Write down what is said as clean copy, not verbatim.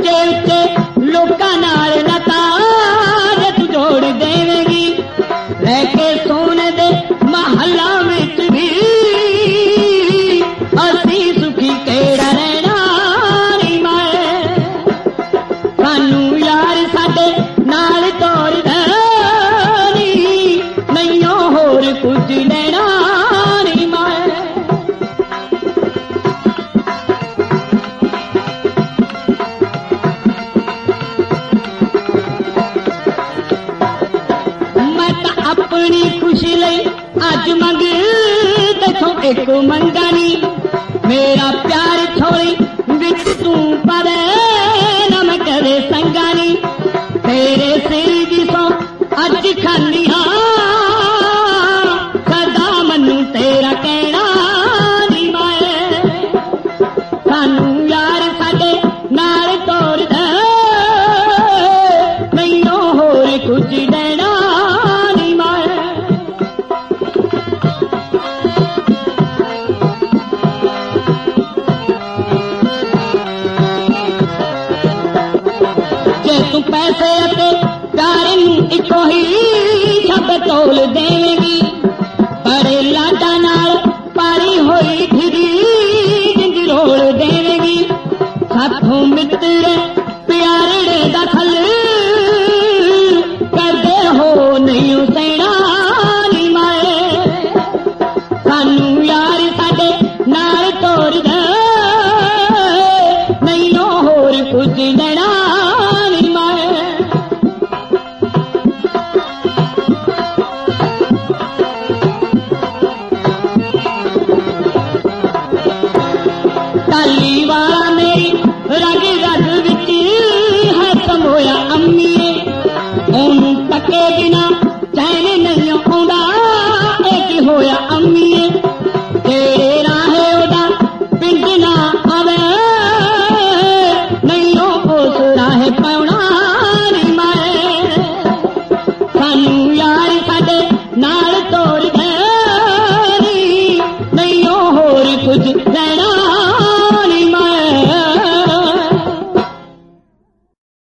उच्चे उच्चे लोकां नाल नताज तू जोड़ देवेगी। रह के सोने दे महला विच भी असी सुखी केड़ा रहना नी माए। सानू यार साडे नाल तोड़ दे नहीं होर कुछ लेना नी माए। मैं तो अपनी खुशी लई अज मंग देखो एक मंगा नी। मेरा प्यार छोड़ी विच तू परे न मैं करे संगा नी। तेरे सिर दी सौ अज खानी हाँ सदा मनु तेरा कहना नी माए। सानू यार साडे नाल तोड़ दे नहीं होर कुछ देना नी माए। जे तू पैसे अते प्यार नू इको ही सब तोल देवेगी। बड़े लाडा नाल पारी होई फिरी जिंद रोल देवेगी। साथों मित्र प्यारे दा खल करदे हो नहीं सैना नी माए। सानू यार साडे नाल तोड़ दे नहीं होर कुछ देना